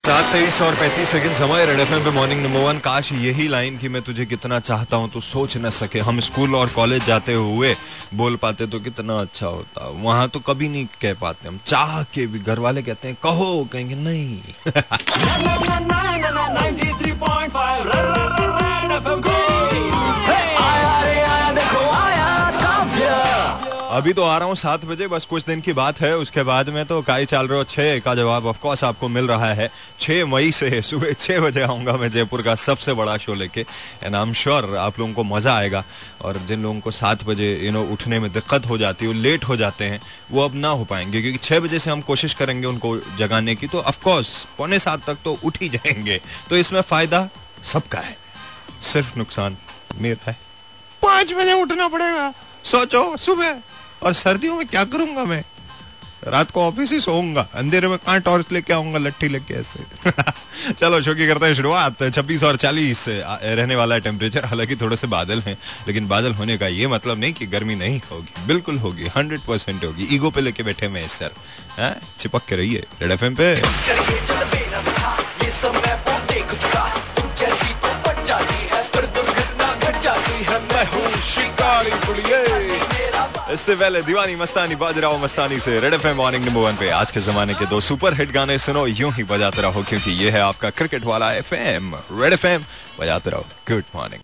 7:23 और 35 सेकंड समय red FM पे मॉर्निंग नंबर 1। काश यही लाइन कि मैं तुझे कितना चाहता हूँ तो सोच न सके हम स्कूल और कॉलेज जाते हुए बोल पाते तो कितना अच्छा होता। वहां तो कभी नहीं कह पाते, हम चाह के भी। घर वाले कहते हैं कहो, कहेंगे नहीं। अभी तो आ रहा हूँ 7 बजे, बस कुछ दिन की बात है। उसके बाद में तो काई चाल रहे हो 6 का जवाब ऑफ कोर्स आपको मिल रहा है। 6 मई से सुबह 6 बजे आऊंगा मैं जयपुर का सबसे बड़ा शो लेके, एंड आई एम श्योर आप लोगों को मजा आएगा। और जिन लोगों को 7 बजे उठने में दिक्कत हो जाती है, लेट हो जाते हैं, वो अब ना हो पाएंगे, क्योंकि 6 बजे से हम कोशिश करेंगे उनको जगाने की, तो ऑफकोर्स 6:45 तक तो उठ ही जाएंगे। तो इसमें फायदा सबका है, सिर्फ नुकसान मेरा है। 5 बजे उठना पड़ेगा, सोचो सुबह। और सर्दियों में क्या करूंगा मैं? रात को ऑफिस ही सोऊंगा, अंधेरे में कहां टॉर्च लेके आऊंगा, लट्ठी लेके ऐसे। चलो शो की करते हैं शुरुआत। 26 और 40 रहने वाला है टेम्परेचर। हालांकि थोड़े से बादल हैं, लेकिन बादल होने का ये मतलब नहीं कि गर्मी नहीं होगी, बिल्कुल होगी, 100% होगी। ईगो पे लेके बैठे मैं सर, चिपक के रहिए रेड एफएम पे। इससे पहले दीवानी मस्तानी बाज रहा हूं मस्तानी से रेड एफएम मॉर्निंग नंबर 1 पे। आज के जमाने के 2 सुपर हिट गाने सुनो, यूं ही बजाते रहो, क्योंकि ये है आपका क्रिकेट वाला एफएम। रेड एफएम बजाते रहो। Good morning.